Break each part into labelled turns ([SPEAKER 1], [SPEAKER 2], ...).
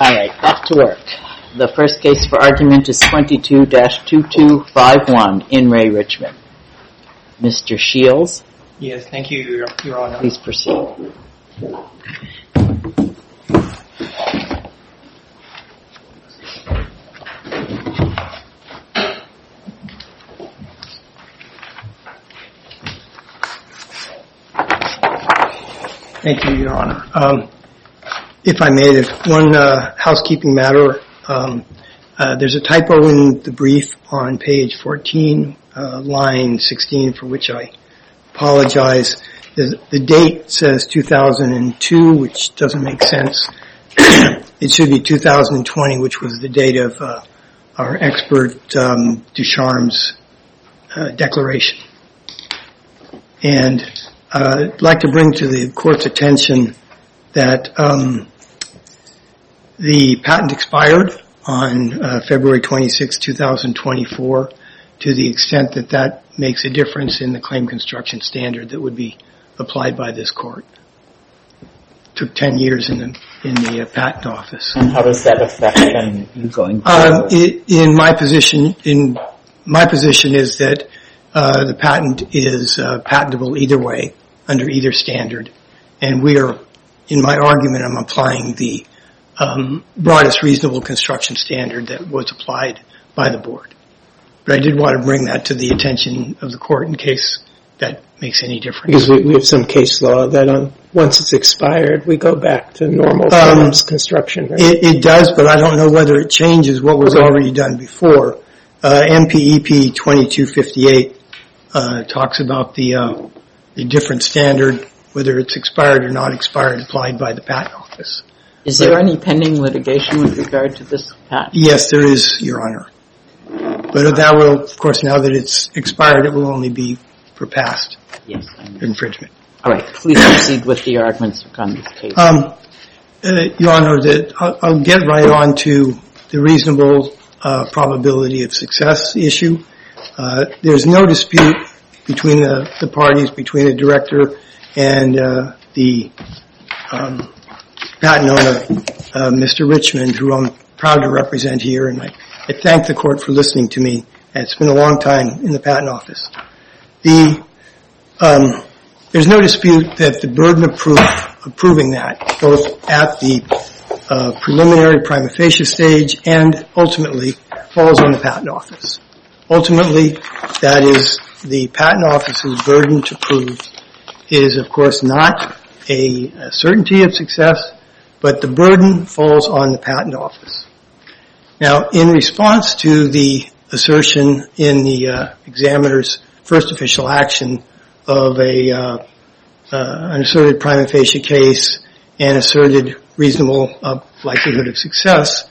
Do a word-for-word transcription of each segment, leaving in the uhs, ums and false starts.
[SPEAKER 1] All right, back to work. The first case for argument is twenty-two dash two two five one, In Re Richmond. Mister Shields?
[SPEAKER 2] Yes, thank you, Your, Your Honor.
[SPEAKER 1] Please proceed.
[SPEAKER 2] Thank you, Your Honor. Um, if I may, there's one uh, housekeeping matter. Um, uh, there's a typo in the brief on page fourteen, uh, line sixteen, for which I apologize. The, the date says two thousand two, which doesn't make sense. It should be two thousand twenty, which was the date of uh, our expert um, Ducharme's uh, declaration. And uh, I'd like to bring to the Court's attention that um, the patent expired on uh, February twenty-sixth, two thousand twenty-four, to the extent that that makes a difference in the claim construction standard that would be applied by this Court. It took ten years in the in the uh, patent office.
[SPEAKER 1] And how does that affect then you going
[SPEAKER 2] Um,
[SPEAKER 1] forward?
[SPEAKER 2] it, in my position, in my position is that uh, the patent is uh, patentable either way, under either standard, and we are, in my argument, I'm applying the um, broadest reasonable construction standard that was applied by the Board. But I did want to bring that to the attention of the Court in case that makes any difference.
[SPEAKER 3] Because we, we have some case law that on, once it's expired, we go back to normal
[SPEAKER 2] Um,
[SPEAKER 3] construction, right?
[SPEAKER 2] It, it does, but I don't know whether it changes what was
[SPEAKER 3] Okay.
[SPEAKER 2] already done before. Uh, M P E P twenty-two fifty-eight uh, talks about the, uh, the different standard, whether it's expired or not expired, applied by the Patent Office.
[SPEAKER 1] Is there any pending litigation with regard to this patent?
[SPEAKER 2] Yes, there is, Your Honor. But that will, of course, now that it's expired, it will only be for past
[SPEAKER 1] Yes, I know.
[SPEAKER 2] infringement.
[SPEAKER 1] All right, please proceed with the arguments on this case.
[SPEAKER 2] Um, uh, Your Honor, that I'll, I'll get right on to the reasonable uh, probability of success issue. Uh, there's no dispute between the, the parties, between the director and uh, the um, patent owner, uh, Mister Richmond, who I'm proud to represent here, and I, I thank the Court for listening to me. And it's been a long time in the Patent Office. The um, there's no dispute that the burden of proof of proving that, both at the uh, preliminary prima facie stage and ultimately, falls on the Patent Office. Ultimately, that is the Patent Office's burden to prove is, of course, not a, a certainty of success, but the burden falls on the Patent Office. Now, in response to the assertion in the uh, examiner's first official action of a uh, uh, an asserted prima facie case and asserted reasonable uh, likelihood of success,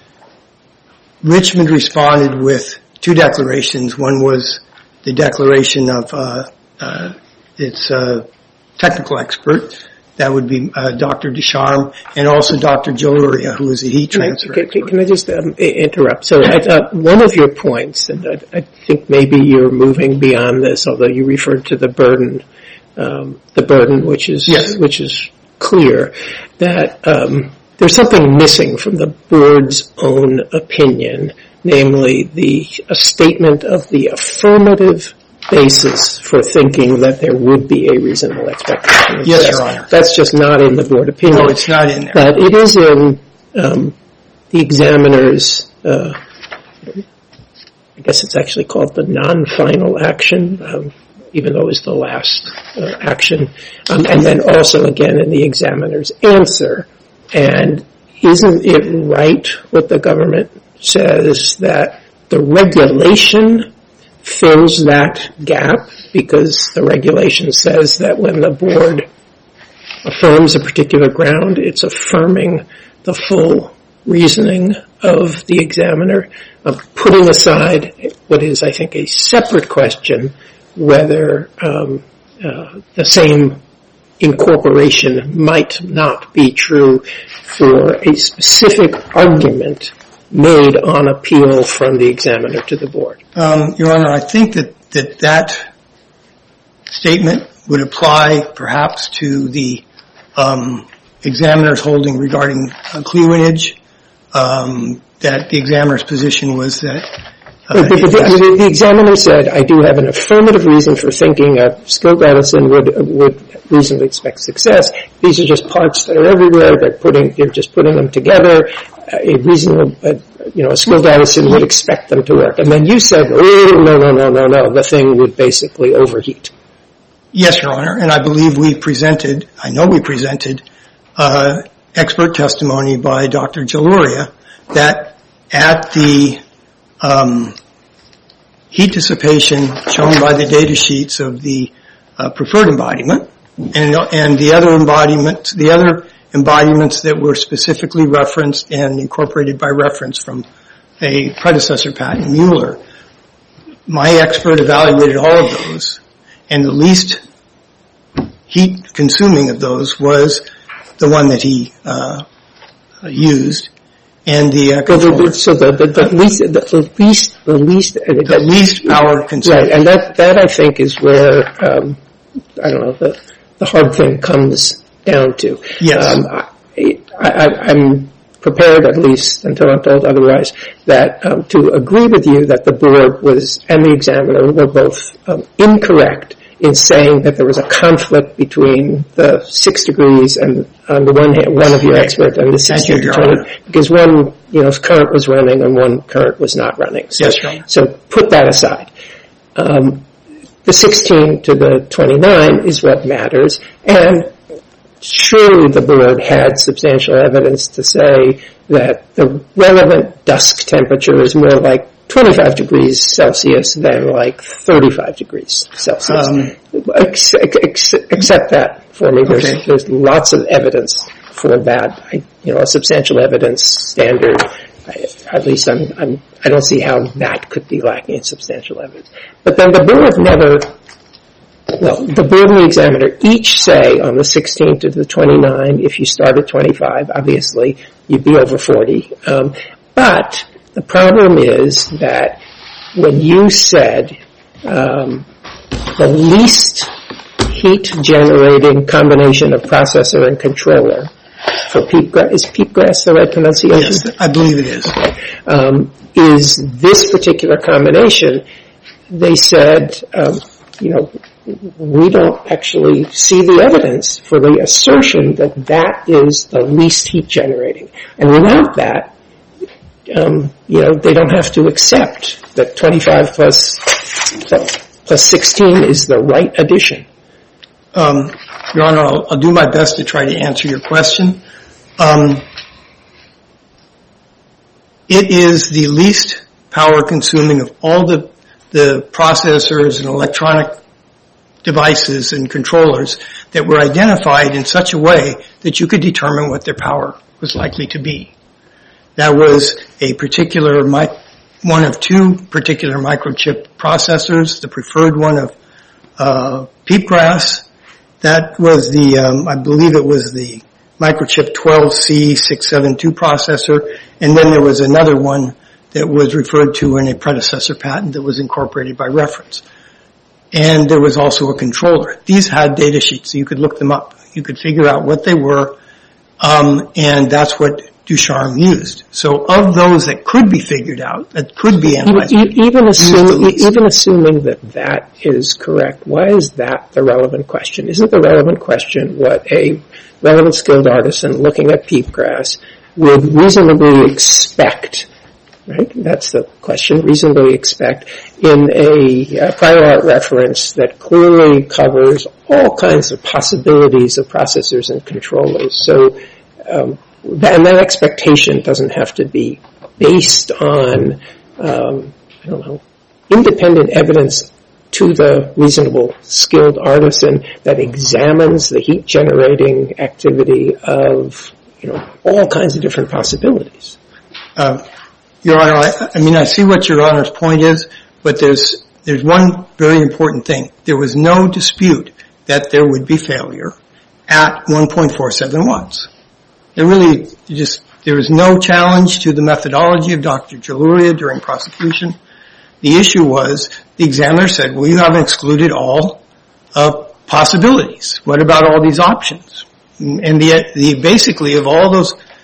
[SPEAKER 2] Richmond responded with two declarations. One was the declaration of uh, uh, its uh, technical expert. That would be uh, Doctor Ducharme, and also Doctor Joe Luria, who is a heat transfer
[SPEAKER 3] Can,
[SPEAKER 2] expert.
[SPEAKER 3] can I just um, interrupt? So I thought one of your points, and I, I think maybe you're moving beyond this, although you referred to the burden, um, the burden, which is
[SPEAKER 2] Yes.
[SPEAKER 3] which is clear, that um, there's something missing from the Board's own opinion, namely the a statement of the affirmative basis for thinking that there would be a reasonable expectation of
[SPEAKER 2] Yes,
[SPEAKER 3] success.
[SPEAKER 2] Your Honor.
[SPEAKER 3] That's just not in the Board opinion.
[SPEAKER 2] No, it's not in there.
[SPEAKER 3] But it is in um, the examiner's, uh, I guess it's actually called the non-final action, um, even though it's the last uh, action, um, and then also again in the examiner's answer. And isn't it right what the government says, that the regulation fills that gap, because the regulation says that when the Board affirms a particular ground, it's affirming the full reasoning of the examiner, uh, putting aside what is, I think, a separate question, whether um, uh, the same incorporation might not be true for a specific argument made on appeal from the examiner to the Board.
[SPEAKER 2] Um, Your Honor, I think that, that that statement would apply perhaps to the um, examiner's holding regarding uh, cleavage. um, that the examiner's position was that uh,
[SPEAKER 3] But, but the, I mean, the examiner said, I do have an affirmative reason for thinking a skilled artisan would would reasonably expect success. These are just parts that are everywhere. They're putting, they're just putting them together. A reasonable, uh, you know, a skilled artisan would expect them to work. And then you said, oh, no, no, no, no, no, the thing would basically overheat.
[SPEAKER 2] Yes, Your Honor, and I believe we presented, I know we presented, uh, expert testimony by Doctor Jaluria that at the um, heat dissipation shown by the data sheets of the uh, preferred embodiment and, and the other embodiments, the other embodiments that were specifically referenced and incorporated by reference from a predecessor patent, Mueller, my expert evaluated all of those, and the least heat consuming of those was the one that he uh, used, and the uh, controller.
[SPEAKER 3] So the, the, the least, the, the least, the least, uh,
[SPEAKER 2] the least power consuming.
[SPEAKER 3] Right, and that that I think is where um, I don't know the the hard thing comes down to.
[SPEAKER 2] Yes,
[SPEAKER 3] um, I, I, I'm prepared, at least until I'm told otherwise, that um, to agree with you that the board was and the examiner were both um, incorrect in saying that there was a conflict between the six degrees and on the one hand, one of your experts and the sixteen to twenty, because one, you know, current was running and one current was not running. So,
[SPEAKER 2] yes, Your Honor.
[SPEAKER 3] So put that aside. Um, the sixteen to the twenty-nine is what matters, and surely the board had substantial evidence to say that the relevant dusk temperature is more like twenty-five degrees Celsius than like thirty-five degrees Celsius. Um, ex- ex- accept that for me. There's,
[SPEAKER 2] okay.
[SPEAKER 3] there's lots of evidence for that. I, you know, a substantial evidence standard. I, at least I'm, I'm, I don't see how that could be lacking in substantial evidence. But then the board never, well, the board and the examiner each say on the sixteen to the twenty-nine, if you start at twenty-five, obviously you'd be over forty. Um, but the problem is that when you said um, the least heat-generating combination of processor and controller for Peepgrass, is Peepgrass the right pronunciation?
[SPEAKER 2] Yes, I believe it is.
[SPEAKER 3] Okay. Um, is this particular combination, they said, um, you know, we don't actually see the evidence for the assertion that that is the least heat-generating. And without that, Um, you know, they don't have to accept that twenty-five plus, plus sixteen is the right addition.
[SPEAKER 2] Um, Your Honor, I'll, I'll do my best to try to answer your question. Um, it is the least power consuming of all the, the processors and electronic devices and controllers that were identified in such a way that you could determine what their power was likely to be. That was a particular, mi- one of two particular microchip processors, the preferred one of uh, Peepgrass. That was the, um, I believe it was the microchip twelve C six seventy-two processor, and then there was another one that was referred to in a predecessor patent that was incorporated by reference. And there was also a controller. These had data sheets, so you could look them up. You could figure out what they were, um, and that's what Ducharme used. So of those that could be figured out, that could be analyzed.
[SPEAKER 3] Even, even, assume, even assuming that that is correct, why is that the relevant question? Isn't the relevant question what a relevant skilled artisan looking at Peepgrass would reasonably expect, right? That's the question, reasonably expect, in a uh, prior art reference that clearly covers all kinds of possibilities of processors and controllers. So, um, and that expectation doesn't have to be based on, um, I don't know, independent evidence to the reasonable skilled artisan that examines the heat-generating activity of, you know, all kinds of different possibilities.
[SPEAKER 2] Uh, Your Honor, I, I mean, I see what Your Honor's point is, but there's there's one very important thing. There was no dispute that there would be failure at one point four seven watts. There really just, there was no challenge to the methodology of Doctor Jaluria during prosecution. The issue was, the examiner said, well, you haven't excluded all uh, possibilities. What about all these options? And the, the basically of all those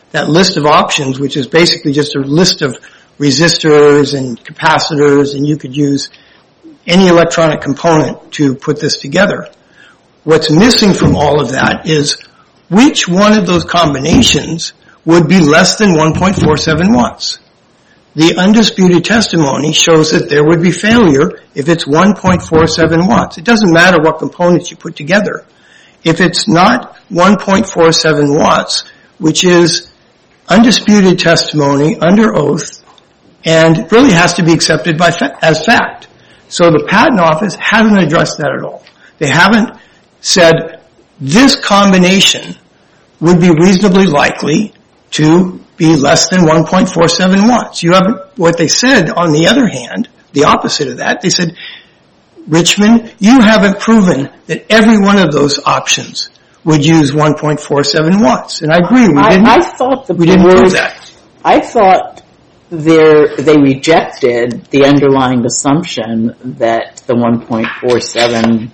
[SPEAKER 2] that list of options, which is basically just a list of resistors and capacitors, and you could use any electronic component to put this together. What's missing from all of that is which one of those combinations would be less than one point four seven watts. The undisputed testimony shows that there would be failure if it's one point four seven watts. It doesn't matter what components you put together. If it's not one point four seven watts, which is undisputed testimony under oath and really has to be accepted by fa- as fact. So the Patent Office hasn't addressed that at all. They haven't said this combination would be reasonably likely to be less than one point four seven watts. You haven't, what they said, on the other hand, the opposite of that, they said, Richmond, you haven't proven that every one of those options would use one point four seven watts. And I agree, we didn't,
[SPEAKER 1] I, I thought the
[SPEAKER 2] we didn't prove that.
[SPEAKER 1] I thought they rejected the underlying assumption that the one point four seven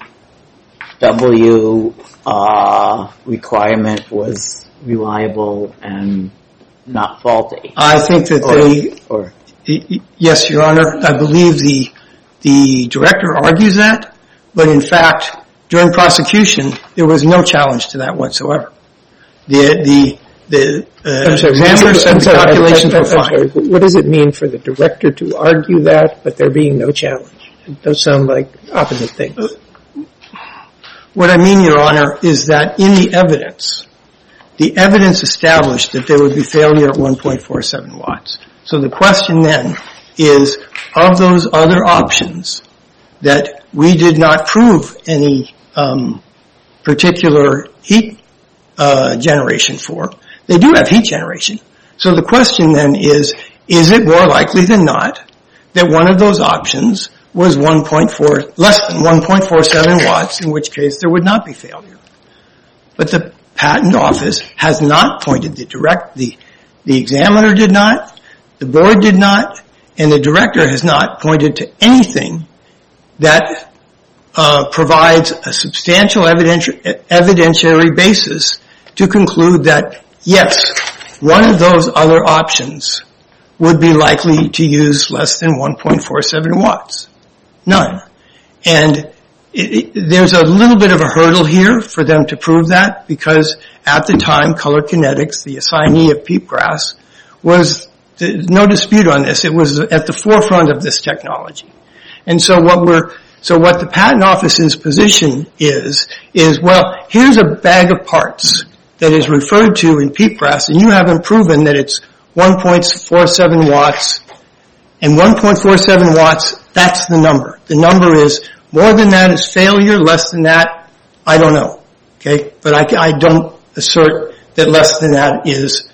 [SPEAKER 1] W uh, requirement was reliable and not faulty.
[SPEAKER 2] I think that
[SPEAKER 1] or,
[SPEAKER 2] they,
[SPEAKER 1] or,
[SPEAKER 2] yes, Your Honor, I believe the the director argues that, but in fact, during prosecution, there was no challenge to that whatsoever. The the the uh,
[SPEAKER 3] sorry,
[SPEAKER 2] examiner said the calculations were fine.
[SPEAKER 3] Sorry, what does it mean for the director to argue that, but there being no challenge? Those sound like opposite things.
[SPEAKER 2] What I mean, Your Honor, is that in the evidence, the evidence established that there would be failure at one point four seven watts. So the question then is, of those other options that we did not prove any um, particular heat uh, generation for, they do have heat generation. So the question then is, is it more likely than not that one of those options was one point four, less than one point four seven watts, in which case there would not be failure. But the Patent Office has not pointed the direct, the, the examiner did not, the board did not, and the director has not pointed to anything that uh, provides a substantial evidenti- evidentiary basis to conclude that, yes, one of those other options would be likely to use less than one point four seven watts. None. And it, it, there's a little bit of a hurdle here for them to prove that, because at the time, Color Kinetics, the assignee of Peepgrass, was no dispute on this. It was at the forefront of this technology. And so what we're, so what the Patent Office's position is, is, well, here's a bag of parts that is referred to in Peepgrass, and you haven't proven that it's one point four seven watts, and one point four seven watts, that's the number. The number is more than that is failure, less than that, I don't know. Okay? But I, I don't assert that less than that is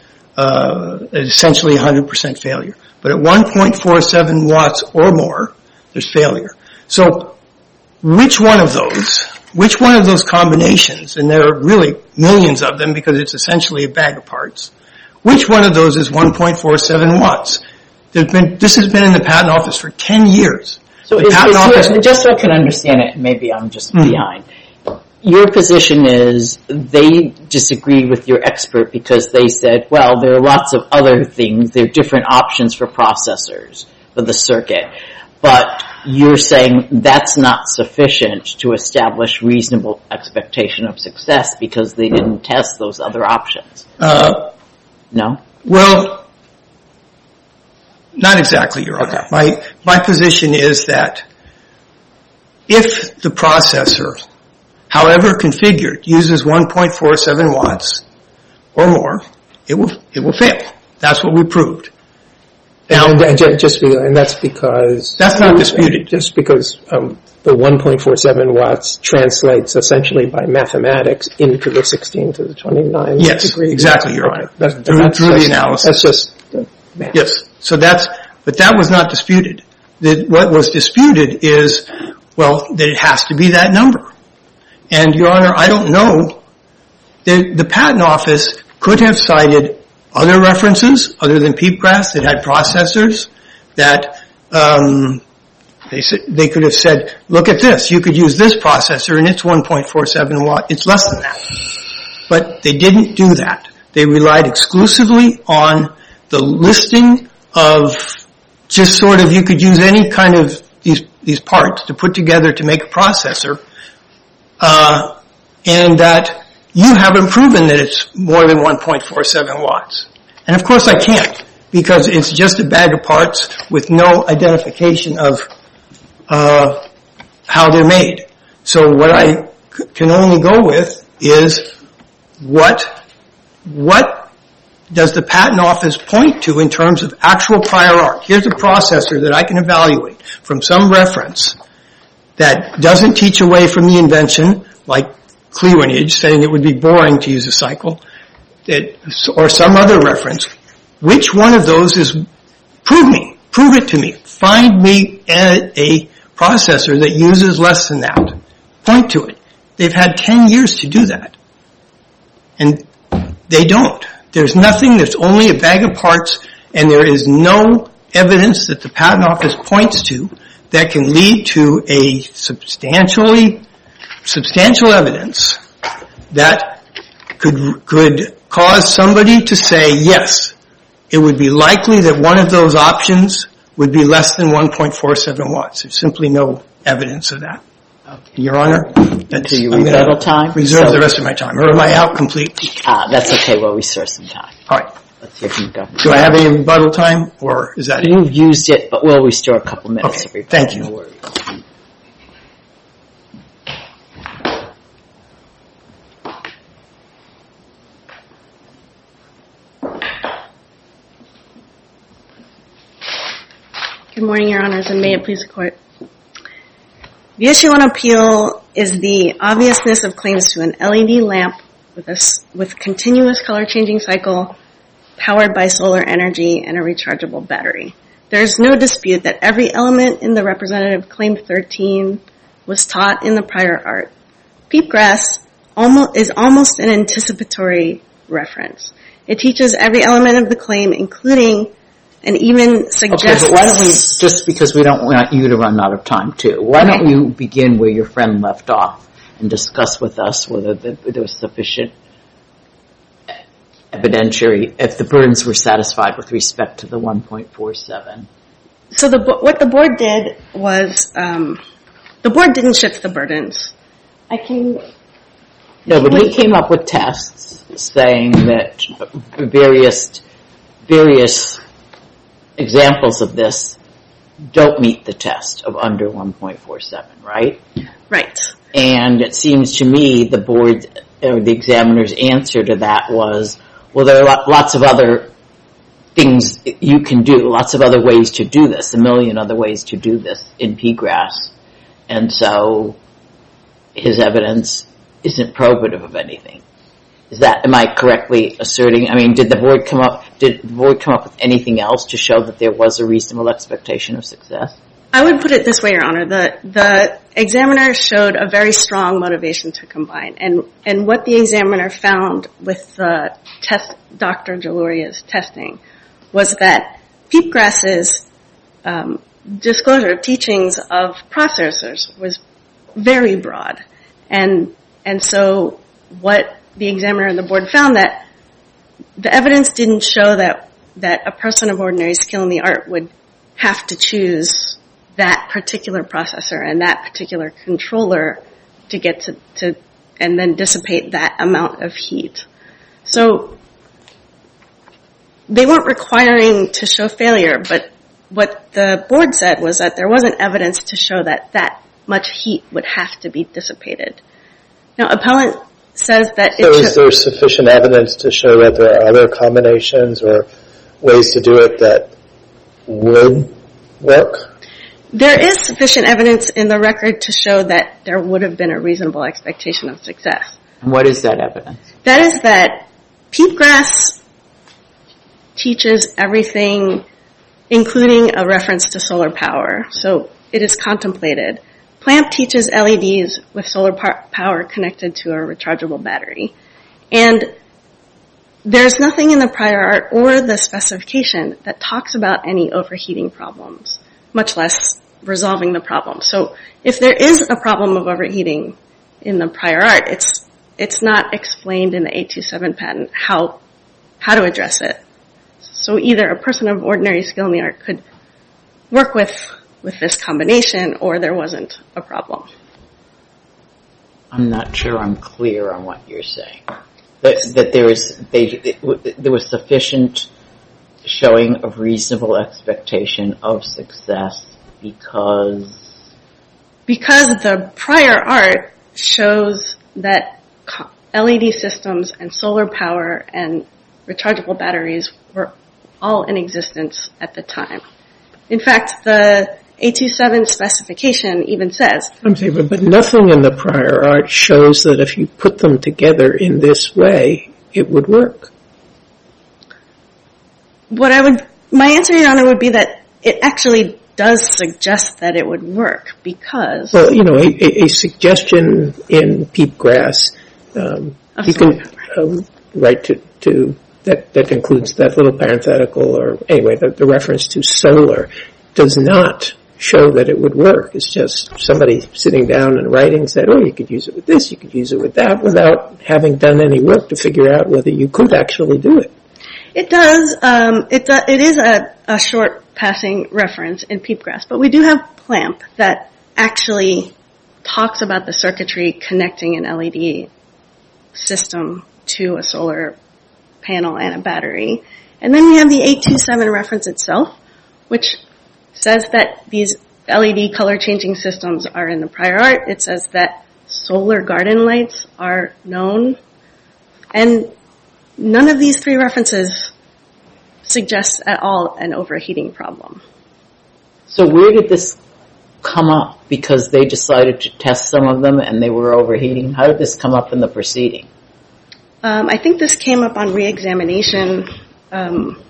[SPEAKER 2] uh, essentially one hundred percent failure. But at one point four seven watts or more, there's failure. So which one of those, which one of those combinations, and there are really millions of them because it's essentially a bag of parts, which one of those is one point four seven watts? There's been, this has been in the Patent Office for ten years.
[SPEAKER 1] So
[SPEAKER 2] the
[SPEAKER 1] is,
[SPEAKER 2] Patent
[SPEAKER 1] is
[SPEAKER 2] Office,
[SPEAKER 1] your, just so I can understand it, maybe I'm just
[SPEAKER 2] mm-hmm.
[SPEAKER 1] behind. Your position is they disagree with your expert because they said, well, there are lots of other things, there are different options for processors for the circuit. But you're saying that's not sufficient to establish reasonable expectation of success because they didn't test those other options.
[SPEAKER 2] Uh,
[SPEAKER 1] no?
[SPEAKER 2] Well, not exactly, Your Honor.
[SPEAKER 1] Okay.
[SPEAKER 2] My, my position is that if the processor, however configured, uses one point four seven watts or more, it will, it will fail. That's what we proved. Now,
[SPEAKER 3] and, and just be, and that's because
[SPEAKER 2] that's not disputed.
[SPEAKER 3] Just because um, the one point four seven watts translates essentially by mathematics into the sixteen to the twenty-nine.
[SPEAKER 2] Yes,
[SPEAKER 3] degree.
[SPEAKER 2] exactly, Your Honor.
[SPEAKER 3] Okay. That's,
[SPEAKER 2] through
[SPEAKER 3] that's,
[SPEAKER 2] through
[SPEAKER 3] that's,
[SPEAKER 2] the analysis.
[SPEAKER 3] That's just uh, math.
[SPEAKER 2] Yes. So that's, but that was not disputed. The, what was disputed is, well, that it has to be that number. And, Your Honor, I don't know. The, the Patent Office could have cited other references other than Peepgrass that had processors that um, they they could have said, look at this. You could use this processor and it's one point four seven watt. It's less than that. But they didn't do that. They relied exclusively on the listing of just sort of, you could use any kind of these these parts to put together to make a processor, uh, and that you haven't proven that it's more than one point four seven watts. And of course I can't, because it's just a bag of parts with no identification of uh, how they're made. So what I c- can only go with is what what does the patent office point to in terms of actual prior art? Here's a processor that I can evaluate from some reference that doesn't teach away from the invention, like Cleavenage, saying it would be boring to use a cycle, that, or some other reference. Which one of those is, prove me, prove it to me. Find me a, a processor that uses less than that. Point to it. They've had ten years to do that. And they don't. There's nothing, there's only a bag of parts, and there is no evidence that the patent office points to that can lead to a substantially, substantial evidence that could, could cause somebody to say, yes, it would be likely that one of those options would be less than one point four seven watts. There's simply no evidence of that. Okay. Your Honor, that's,
[SPEAKER 1] your
[SPEAKER 2] I'm
[SPEAKER 1] rebuttal time?
[SPEAKER 2] reserve
[SPEAKER 1] So,
[SPEAKER 2] the rest of my time. Or am I out completely?
[SPEAKER 1] Ah, that's okay. We'll restore some time.
[SPEAKER 2] All right.
[SPEAKER 1] Let's hear from the government.
[SPEAKER 2] Do I have any rebuttal time, or is that it?
[SPEAKER 1] You've used it, but we'll restore a couple minutes
[SPEAKER 2] Okay,
[SPEAKER 1] of rebuttal.
[SPEAKER 2] thank you.
[SPEAKER 1] No worries.
[SPEAKER 4] Good morning, Your Honors, and may it please the Court. The issue on appeal is the obviousness of claims to an L E D lamp with a with continuous color-changing cycle, powered by solar energy and a rechargeable battery. There is no dispute that every element in the representative Claim thirteen was taught in the prior art. Peepgrass almost, is almost an anticipatory reference. It teaches every element of the claim, including and even suggests...
[SPEAKER 1] Okay, but why don't we, just because we don't want you to run out of time too, why
[SPEAKER 4] Okay.
[SPEAKER 1] don't you begin where your friend left off and discuss with us whether the, there was sufficient evidentiary, if the burdens were satisfied with respect to the one point four seven.
[SPEAKER 4] So the, what the board did was, um, the board didn't shift the burdens. I can...
[SPEAKER 1] No, but he came up with tests saying that various, various examples of this don't meet the test of under one point four seven, right?
[SPEAKER 4] Right.
[SPEAKER 1] And it seems to me the board, or the examiner's answer to that was, well, there are lots of other things you can do, lots of other ways to do this, a million other ways to do this in Peepgrass. And so his evidence isn't probative of anything. Is that, am I correctly asserting? I mean, did the board come up, did the board come up with anything else to show that there was a reasonable expectation of success?
[SPEAKER 4] I would put it this way, Your Honor. The, the examiner showed a very strong motivation to combine. And, and what the examiner found with the test, Doctor Jaluria's testing was that Peepgrass's um, disclosure of teachings of processors was very broad. And, and so what the examiner and the board found that the evidence didn't show that, that a person of ordinary skill in the art would have to choose that particular processor and that particular controller to get to, to and then dissipate that amount of heat. So they weren't requiring to show failure, but what the board said was that there wasn't evidence to show that that much heat would have to be dissipated. Now, appellant says that
[SPEAKER 5] so
[SPEAKER 4] it
[SPEAKER 5] is there sufficient evidence to show that there are other combinations or ways to do it that would work?
[SPEAKER 4] There is sufficient evidence in the record to show that there would have been a reasonable expectation of success.
[SPEAKER 1] And what is that evidence?
[SPEAKER 4] That is that Peepgrass teaches everything, including a reference to solar power. So it is contemplated. Plamp teaches L E Ds with solar par- power connected to a rechargeable battery. And there's nothing in the prior art or the specification that talks about any overheating problems, much less resolving the problem. So if there is a problem of overheating in the prior art, it's it's not explained in the eight two seven patent how how to address it. So either a person of ordinary skill in the art could work with, with this combination, or there wasn't a problem.
[SPEAKER 1] I'm not sure I'm clear on what you're saying. That, that there was they, there was sufficient showing of reasonable expectation of success because
[SPEAKER 4] because the prior art shows that L E D systems and solar power and rechargeable batteries were all in existence at the time. In fact, the eight two seven specification even says...
[SPEAKER 3] I'm saying, but, but nothing in the prior art shows that if you put them together in this way, it would work.
[SPEAKER 4] What I would... My answer, Your Honor, would be that it actually does suggest that it would work because...
[SPEAKER 3] Well, you know, a, a, a suggestion in Peepgrass, um, you can um, write to... to That, that includes that little parenthetical, or anyway, the, the reference to solar does not show that it would work. It's just somebody sitting down and writing said, oh, you could use it with this, you could use it with that, without having done any work to figure out whether you could actually do it.
[SPEAKER 4] It does. Um, it, do, it is a, a short passing reference in Peepgrass, but we do have PLAMP that actually talks about the circuitry connecting an L E D system to a solar panel and a battery. And then we have the eight two seven reference itself, which says that these L E D color changing systems are in the prior art. It says that solar garden lights are known. And none of these three references suggest at all an overheating problem.
[SPEAKER 1] So where did this come up? Because they decided to test some of them and they were overheating. How did this come up in the proceeding?
[SPEAKER 4] Um, I think this came up on re-examination. Um,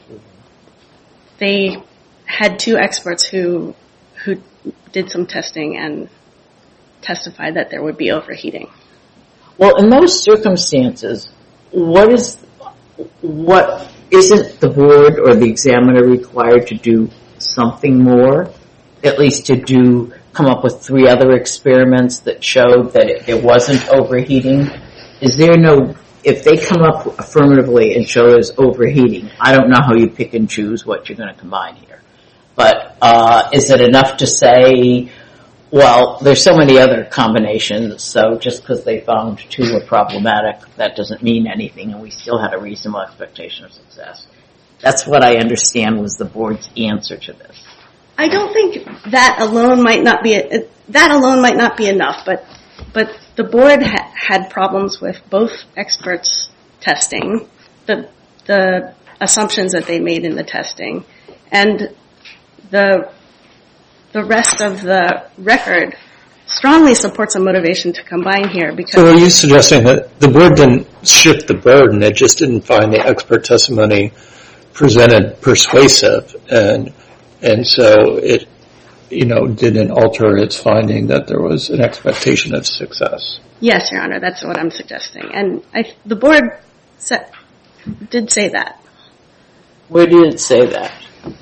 [SPEAKER 4] they had two experts who who did some testing and testified that there would be overheating.
[SPEAKER 1] Well, in those circumstances, what is what isn't the board or the examiner required to do something more? At least to do come up with three other experiments that showed that it, it wasn't overheating. Is there no If they come up affirmatively and show there's overheating, I don't know how you pick and choose what you're going to combine here. But uh, is it enough to say, well, there's so many other combinations, so just because they found two were problematic, that doesn't mean anything, and we still had a reasonable expectation of success? That's what I understand was the board's answer to this.
[SPEAKER 4] I don't think that alone might not be a, that alone might not be enough, but but. The board ha- had problems with both experts' testing, the the assumptions that they made in the testing, and the the rest of the record strongly supports a motivation to combine here. Because
[SPEAKER 5] so are you suggesting that the board didn't shift the burden, it just didn't find the expert testimony presented persuasive, and and so it you know, didn't alter its finding that there was an expectation of success?
[SPEAKER 4] Yes, Your Honor, that's what I'm suggesting. And I, the board sa- did say that.
[SPEAKER 1] Where did it say that?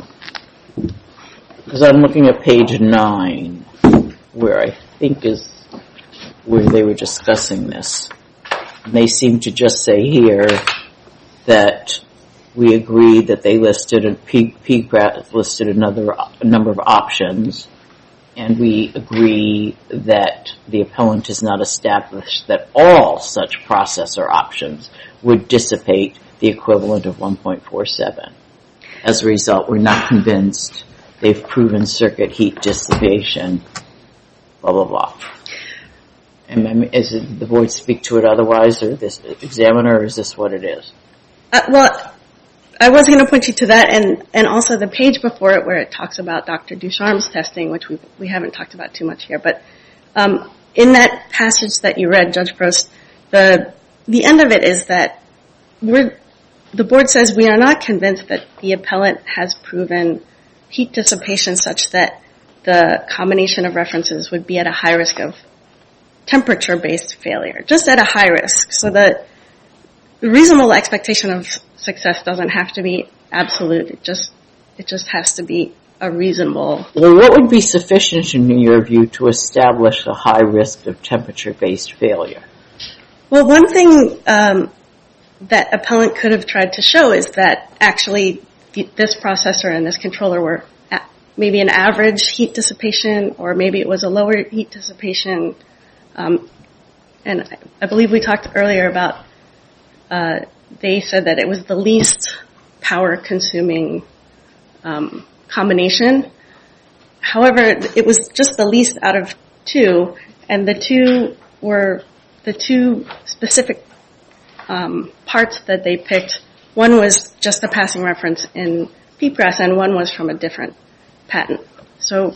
[SPEAKER 1] Because I'm looking at page nine, where I think is where they were discussing this. And they seem to just say here that we agreed that they listed a P G R A F listed another a number of options, and we agree that the appellant has not established that all such processor options would dissipate the equivalent of one point four seven. As a result, we're not convinced they've proven circuit heat dissipation, blah, blah, blah. And is it the board speak to it otherwise, or this examiner, or is this what it is?
[SPEAKER 4] Uh, well, I was going to point you to that, and, and also the page before it where it talks about Doctor Ducharme's testing, which we we haven't talked about too much here. But um, in that passage that you read, Judge Prost, the the end of it is that we're, the board says we are not convinced that the appellant has proven heat dissipation such that the combination of references would be at a high risk of temperature-based failure, just at a high risk. So the reasonable expectation of success doesn't have to be absolute. It just it just has to be a reasonable.
[SPEAKER 1] Well, what would be sufficient in your view to establish a high risk of temperature-based failure?
[SPEAKER 4] Well, one thing um, that appellant could have tried to show is that actually this processor and this controller were at maybe an average heat dissipation, or maybe it was a lower heat dissipation. Um, and I believe we talked earlier about, uh, they said that it was the least power-consuming um, combination. However, it was just the least out of two, and the two were the two specific um, parts that they picked. One was just a passing reference in P PRESS, and one was from a different patent. So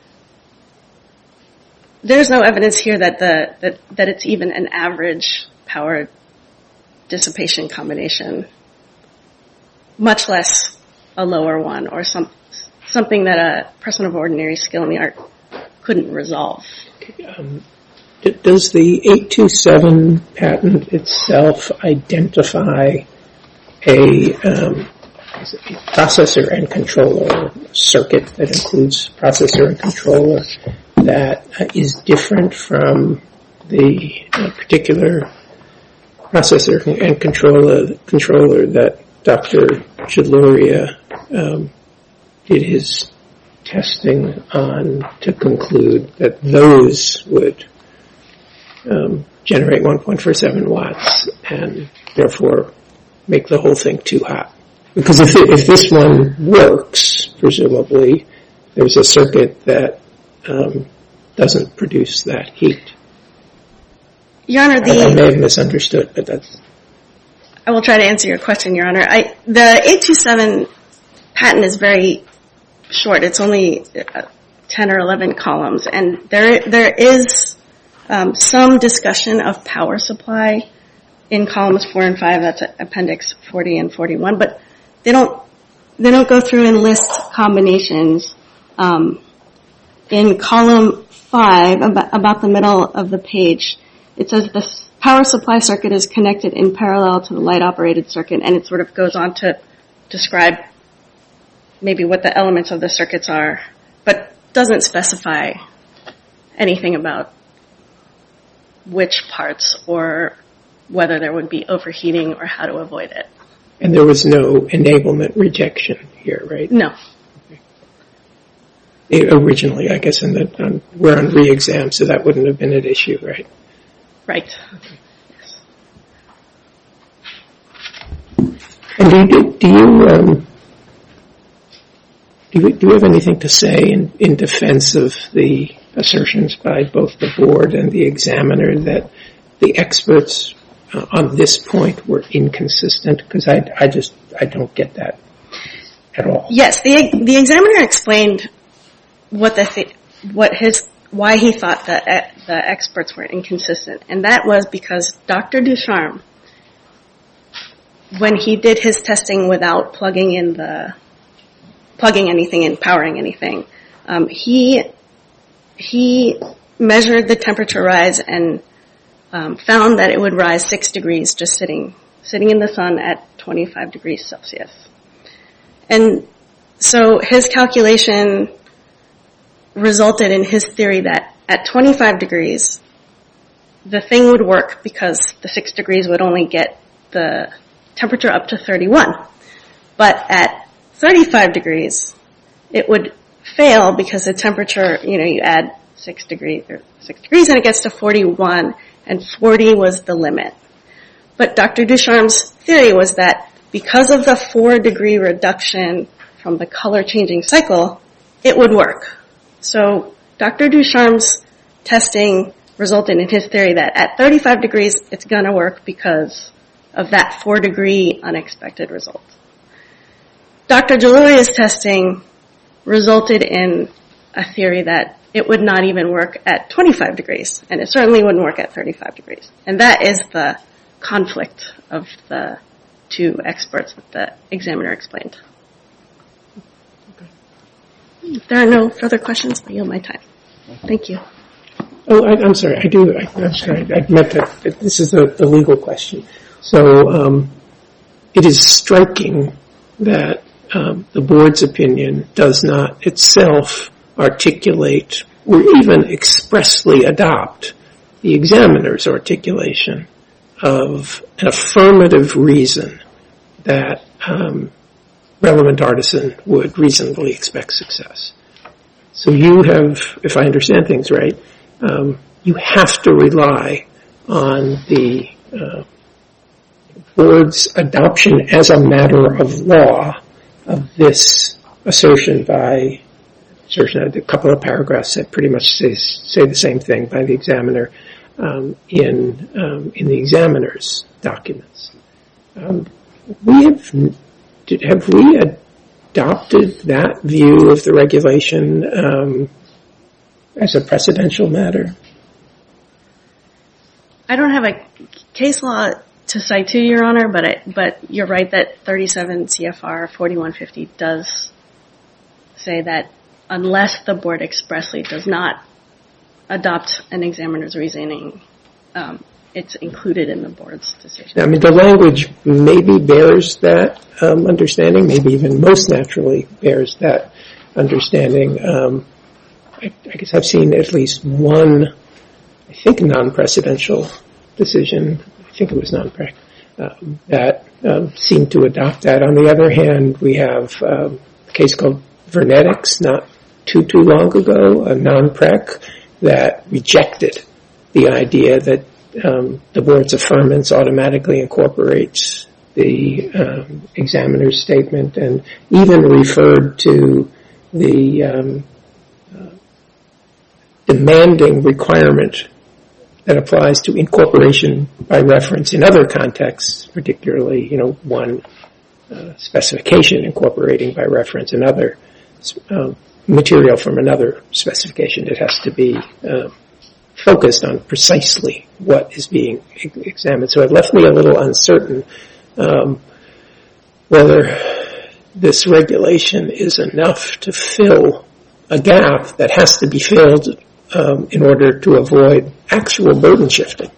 [SPEAKER 4] there's no evidence here that the that, that it's even an average power dissipation combination, much less a lower one or some something that a person of ordinary skill in the art couldn't resolve.
[SPEAKER 3] Um, does the eight two seven patent itself identify a, um, a processor and controller circuit that includes processor and controller that uh, is different from the uh, particular processor and controller controller that Doctor Jaluria um, did his testing on to conclude that those would um, generate one point four seven watts and therefore make the whole thing too hot? Because if it, if this one works, presumably there's a circuit that um, doesn't produce that heat.
[SPEAKER 4] Your Honor, the
[SPEAKER 3] I, I may have misunderstood, but that's.
[SPEAKER 4] I will try to answer your question, Your Honor. I, the eight two seven patent is very short. It's only uh, ten or eleven columns, and there there is um, some discussion of power supply in columns four and five. That's appendix forty and forty-one, but they don't they don't go through and list combinations. Um, in column five, about, about the middle of the page, it says the power supply circuit is connected in parallel to the light-operated circuit, and it sort of goes on to describe maybe what the elements of the circuits are, but doesn't specify anything about which parts or whether there would be overheating or how to avoid it.
[SPEAKER 3] And there was no enablement rejection here, right?
[SPEAKER 4] No.
[SPEAKER 3] It, originally, I guess, in the, um, we're on re-exam, so that wouldn't have been an issue, right?
[SPEAKER 4] Right. Yes.
[SPEAKER 3] And do you, do you, um, do you, do you have anything to say in, in defense of the assertions by both the board and the examiner that the experts uh, on this point were inconsistent? Because I, I just, I don't get that at all.
[SPEAKER 4] Yes, the the examiner explained what the th- what his why he thought that uh, the experts were inconsistent, and that was because Doctor Ducharme, when he did his testing without plugging in the plugging anything in, powering anything, um, he he measured the temperature rise and um, found that it would rise six degrees just sitting sitting in the sun at twenty-five degrees Celsius, and so his calculation resulted in his theory that at twenty-five degrees, the thing would work because the six degrees would only get the temperature up to thirty-one. But at thirty-five degrees, it would fail because the temperature, you know, you add six degrees or six degrees and it gets to forty-one, and forty was the limit. But Doctor Ducharme's theory was that because of the four degree reduction from the color changing cycle, it would work. So Doctor Ducharme's testing resulted in his theory that at thirty-five degrees, it's going to work because of that four degree unexpected result. Doctor Jaluria's testing resulted in a theory that it would not even work at twenty-five degrees, and it certainly wouldn't work at thirty-five degrees. And that is the conflict of the two experts that the examiner explained. If there are no further questions, I yield my time. Thank you.
[SPEAKER 3] Oh, I, I'm sorry. I do. I, I'm sorry. I meant that, that this is the, the legal question. So um, it is striking that um, the board's opinion does not itself articulate or even expressly adopt the examiner's articulation of an affirmative reason that um, relevant artisan would reasonably expect success. So you have, if I understand things right, um, you have to rely on the uh, board's adoption as a matter of law of this assertion by, assertion, a couple of paragraphs that pretty much say, say the same thing by the examiner um, in um, in the examiner's documents. Um, we have, did, have we adopted that view of the regulation um, as a precedential matter?
[SPEAKER 4] I don't have a case law to cite to, Your Honor, but I, but you're right that thirty-seven C F R forty-one fifty does say that unless the board expressly does not adopt an examiner's reasoning, um, it's included in the board's decision.
[SPEAKER 3] I mean, the language maybe bears that um, understanding, maybe even most naturally bears that understanding. Um, I, I guess I've seen at least one, I think, non-precedential decision, I think it was non-prec, uh, that um, seemed to adopt that. On the other hand, we have um, a case called Vernetics not too, too long ago, a non-prec, that rejected the idea that um, the board's affirmance automatically incorporates the um, examiner's statement, and even referred to the um, uh, demanding requirement that applies to incorporation by reference in other contexts, particularly, you know, one uh, specification incorporating by reference another uh, material from another specification. It has to be uh, focused on precisely what is being examined. So it left me a little uncertain um, whether this regulation is enough to fill a gap that has to be filled um, in order to avoid actual burden shifting.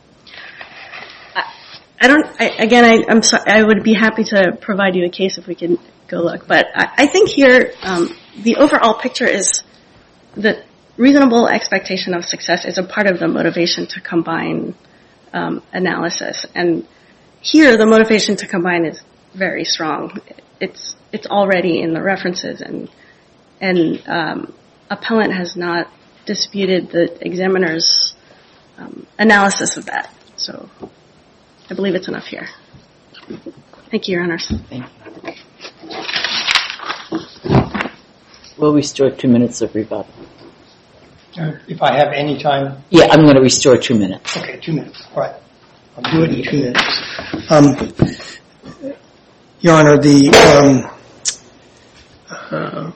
[SPEAKER 4] I, I don't. I, again, I, I'm sorry. I would be happy to provide you a case if we can go look. But I, I think here um, the overall picture is that reasonable expectation of success is a part of the motivation to combine um, analysis, and here the motivation to combine is very strong. It's it's already in the references, and and um, appellant has not disputed the examiner's um, analysis of that. So I believe it's enough here. Thank you, Your Honors.
[SPEAKER 1] Thank you. We'll restore two minutes of rebuttal.
[SPEAKER 2] Uh, if I have any time.
[SPEAKER 1] Yeah, I'm going to restore two minutes.
[SPEAKER 2] Okay, two minutes. All right. I'll do it in two minutes. Um, Your Honor, the um, uh,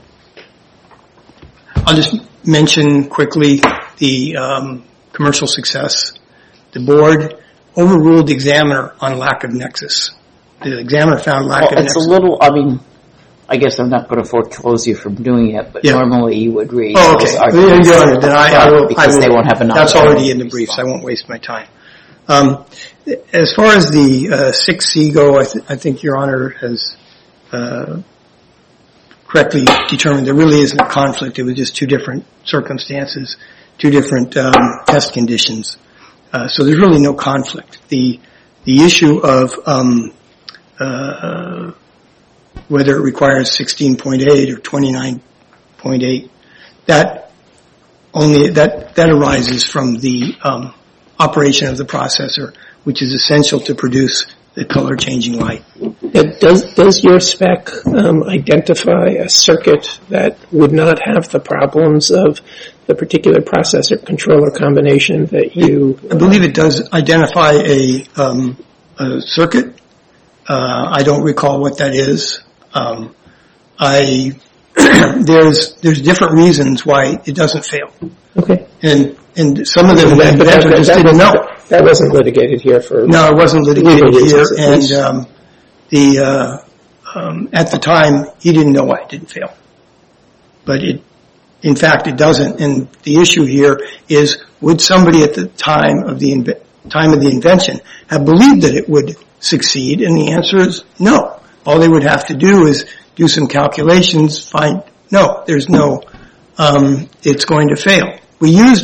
[SPEAKER 2] I'll just mention quickly the um, commercial success. The board overruled the examiner on lack of nexus. The examiner found lack
[SPEAKER 1] well,
[SPEAKER 2] of
[SPEAKER 1] it's
[SPEAKER 2] nexus.
[SPEAKER 1] It's a little, I mean, I guess I'm not going to foreclose you from doing it, but yeah. Normally you would read
[SPEAKER 2] oh, okay.
[SPEAKER 1] those arguments.
[SPEAKER 2] Your Honor, then I, I will,
[SPEAKER 1] because
[SPEAKER 2] I will,
[SPEAKER 1] they won't have enough.
[SPEAKER 2] That's already in the briefs. I won't waste my time. Um, as far as the uh, six C go, I, th- I think Your Honor has uh, correctly determined there really isn't a conflict. It was just two different circumstances, two different um, test conditions. Uh, so there's really no conflict. The the issue of um, uh, whether it requires sixteen point eight or twenty-nine point eight, that only that that arises from the um, operation of the processor, which is essential to produce the color changing light.
[SPEAKER 3] Does does your spec um, identify a circuit that would not have the problems of the particular processor controller combination that you?
[SPEAKER 2] I believe it does identify a, um, a circuit. Uh, I don't recall what that is. Um, I there's there's different reasons why it doesn't fail.
[SPEAKER 3] Okay.
[SPEAKER 2] And and some of them the inventor just didn't know.
[SPEAKER 3] That wasn't litigated here for.
[SPEAKER 2] No, it wasn't litigated here, and um, the uh, um, at the time he didn't know why it didn't fail. But it, in fact, it doesn't. And the issue here is: would somebody at the time of the inve- time of the invention have believed that it would succeed? And the answer is no. All they would have to do is do some calculations. Find no, there's no. Um, it's going to fail. We used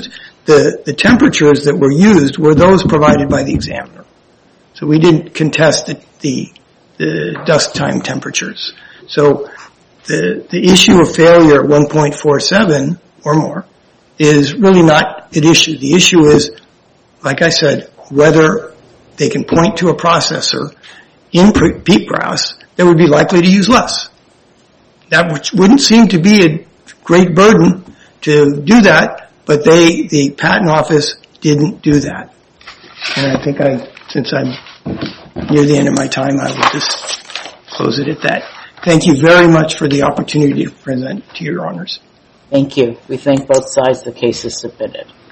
[SPEAKER 2] the, the temperatures that were used were those provided by the examiner. So we didn't contest the, the, the dusk time temperatures. So the, the issue of failure at one point four seven or more is really not an issue. The issue is, like I said, whether they can point to a processor in Peatgrass that would be likely to use less. That wouldn't seem to be a great burden to do that, but they, the patent office, didn't do that. And I think I, since I'm near the end of my time, I will just close it at that. Thank you very much for the opportunity to present to your honors.
[SPEAKER 1] Thank you. We thank both sides. The case is submitted.